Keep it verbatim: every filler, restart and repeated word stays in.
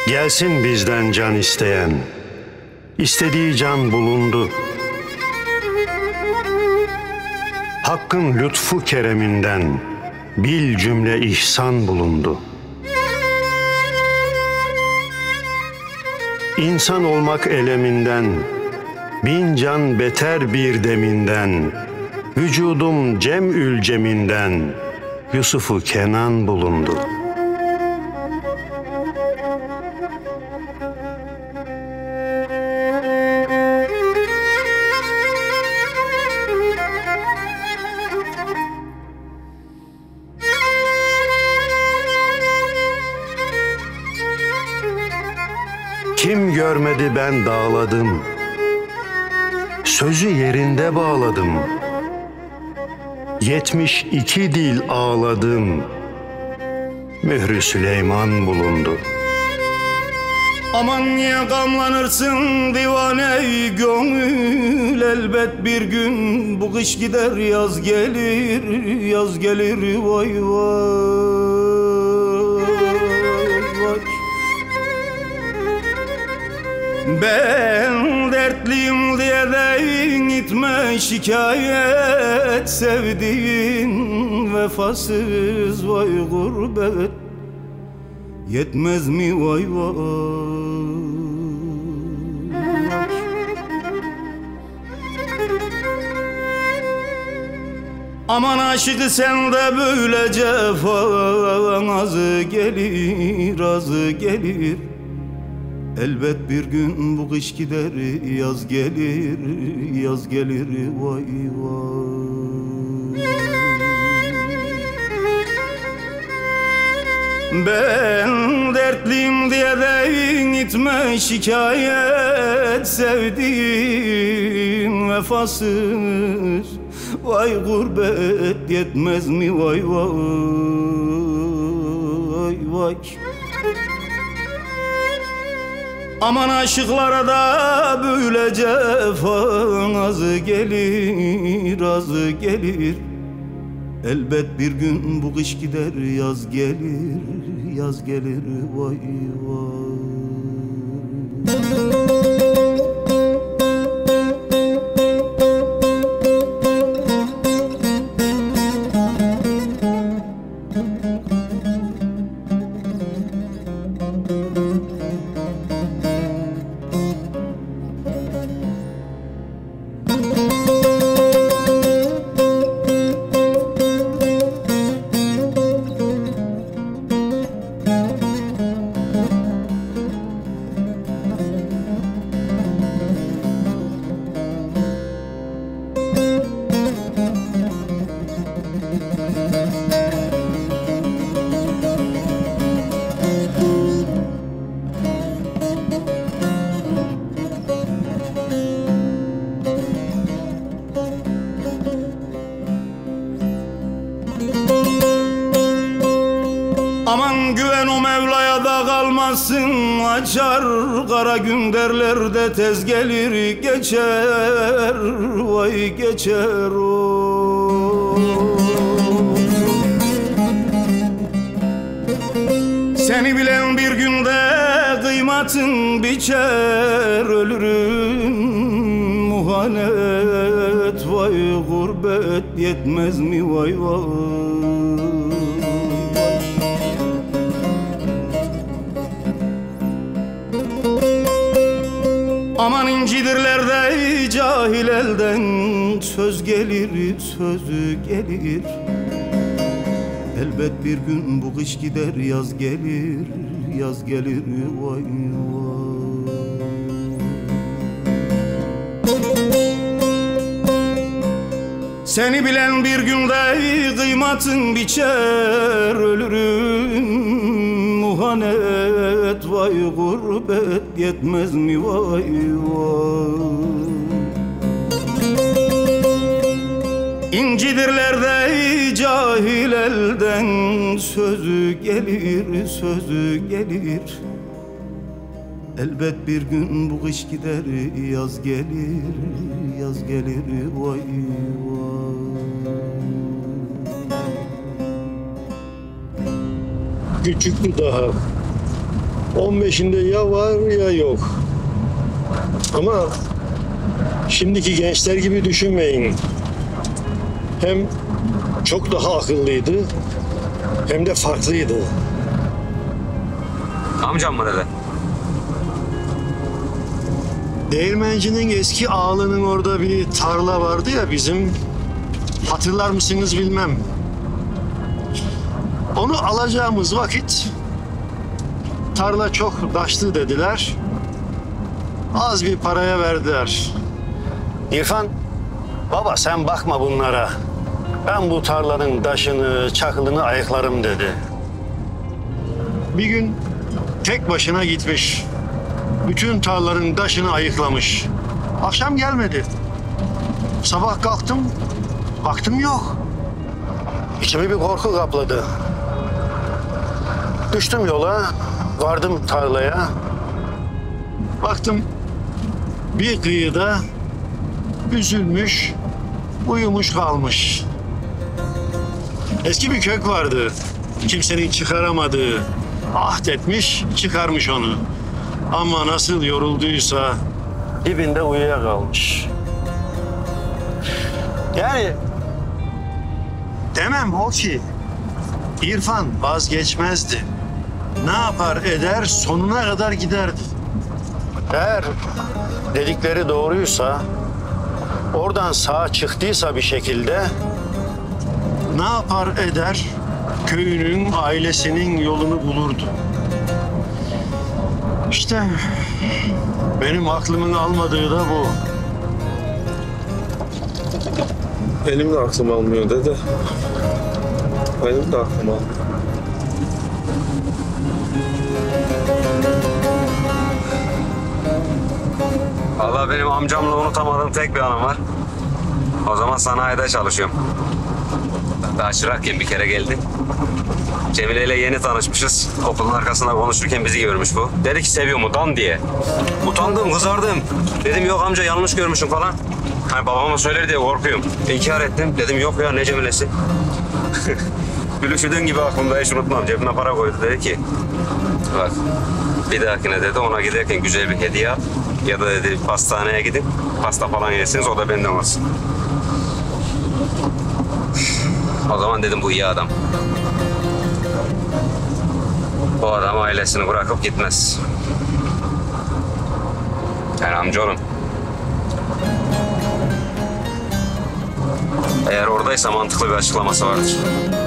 Gelsin bizden can isteyen, istediği can bulundu. Hakkın lütfu kereminden bil cümle ihsan bulundu. İnsan olmak eleminden, bin can beter bir deminden, vücudum cem'ül ceminden, Yusuf-u Kenan bulundu. Kim görmedi ben dağladım, sözü yerinde bağladım. Yetmiş iki dil ağladım, mührü Süleyman bulundu. Aman niye gamlanırsın divane gönül, elbet bir gün bu kış gider yaz gelir, yaz gelir vay vay vay. Ben dertliyim diye de gitme şikayet, sevdiğin vefasız vay gurbet, yetmez mi vay vay. Aman aşıkı sen de böyle cefan, azı gelir azı gelir. Elbet bir gün bu kış gider yaz gelir, yaz gelir vay vay. Ben dertliyim diye de gitme şikayet, sevdiğim vefasız vay gurbet, yetmez mi vay vay vay. Aman aşıklara da böyle cefan, azı gelir azı gelir. Elbet bir gün bu kış gider yaz gelir, yaz gelir vay vay. Aman güven o Mevla'ya da kalmasın, açar kara gün derler de tez gelir geçer vay geçer o. Seni bilen bir günde kıymatın biçer, ölürüm muhanet vay gurbet, yetmez mi vay vay. Aman incidirler de cahil elden, söz gelir sözü gelir. Elbet bir gün bu kış gider yaz gelir, yaz gelir vay vay. Seni bilen bir günde kıymatın biçer, ölürüm muhanet vay gurbet, yetmez mi vay vay. İncidirler de cahil elden, sözü gelir sözü gelir. Elbet bir gün bu kış gider yaz gelir, yaz gelir vay vay. Küçüktü daha, on beşinde ya var ya yok. Ama şimdiki gençler gibi düşünmeyin. Hem çok daha akıllıydı hem de farklıydı. Amcam mı dedi? Değirmencinin eski ağalının orada bir tarla vardı ya bizim. Hatırlar mısınız bilmem. Onu alacağımız vakit tarla çok taştı dediler. Az bir paraya verdiler. İrfan, baba sen bakma bunlara. Ben bu tarlanın taşını, çakılını ayıklarım dedi. Bir gün tek başına gitmiş. Bütün tarlaların taşını ayıklamış. Akşam gelmedi. Sabah kalktım, baktım yok. İçimi bir korku kapladı. Düştüm yola, vardım tarlaya. Baktım bir kıyıda üzülmüş, uyumuş kalmış. Eski bir kök vardı. Kimsenin çıkaramadığı. Ahd etmiş, çıkarmış onu. Ama nasıl yorulduysa dibinde uyuyakalmış. Yani demem o ki İrfan vazgeçmezdi. Ne yapar eder sonuna kadar giderdi. Eğer dedikleri doğruysa, oradan sağ çıktıysa bir şekilde ne yapar eder köyünün, ailesinin yolunu bulurdu. İşte benim aklımın almadığı da bu. Benim de aklım almıyor dede. Benim de aklım almıyor. Vallahi benim amcamla unutamadığım tek bir anım var. O zaman sanayide çalışıyorum. Daha çırakken bir kere geldi. Cemile ile yeni tanışmışız. Okulun arkasında konuşurken bizi görmüş bu. Dedi ki seviyor mu Dan diye. Utandım, kızardım. Dedim yok amca yanlış görmüşüm falan. Hani babama söyler diye korkuyorum. İnkar ettim. Dedim yok ya ne Cemile'si. Gülüşüdüğün gibi aklımda hiç unutmam. Cebime para koydu dedi ki bak bir dahakine dedi ona giderken güzel bir hediye al. Ya da dedi pastaneye gidin. Pasta falan yersiniz o da benden olsun. O zaman dedim bu iyi adam. Bu adam ailesini bırakıp gitmez. Yani amcaoğlum. Eğer oradaysa mantıklı bir açıklaması vardır.